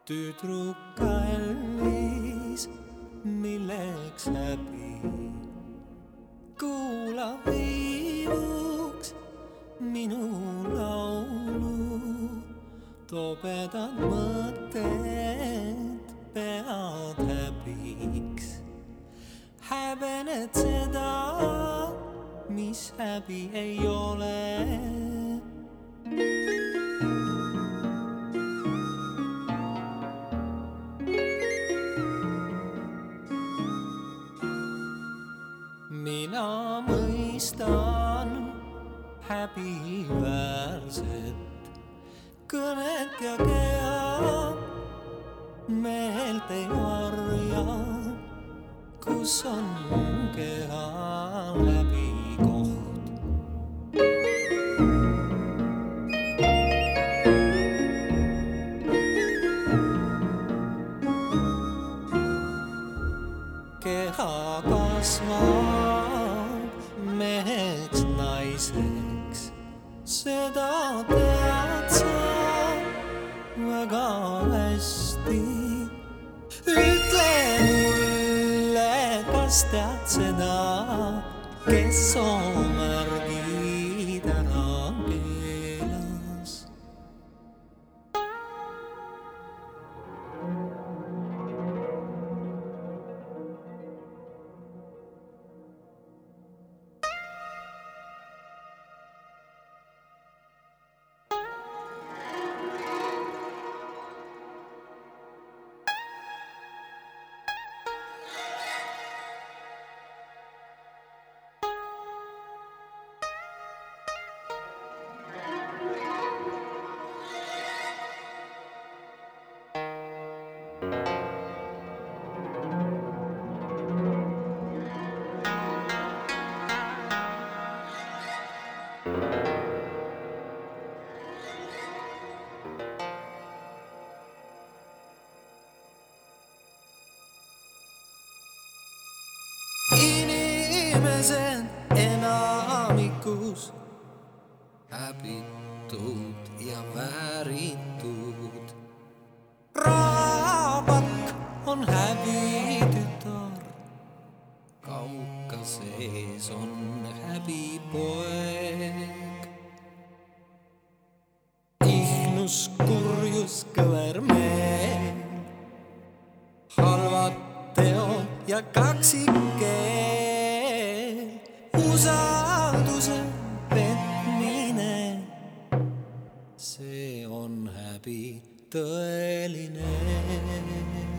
tüdruk kallis, milleks häbi? Kuula viivuks minu laulu, tobedad mõtted pead häbiks. Häbened seda, mis häbi ei ole. Mina mõistan häbiväärset kõnet ja kea, meelt ei varja, kus on keha läbikoht. Keha kasvab meheks naiseks, seda tead sa väga hästi. Ütle mulle, kas tead seda, kes soomärgid ära keelas. Inimesed enamikus häbitud ja vääritud. Raabak on häbitütar, kauka sees on häbipoeg. Ihnus, kurjus, kõvermeel, halvad teod ja kaksikeel, usalduse petmine, see on häbi tõeline.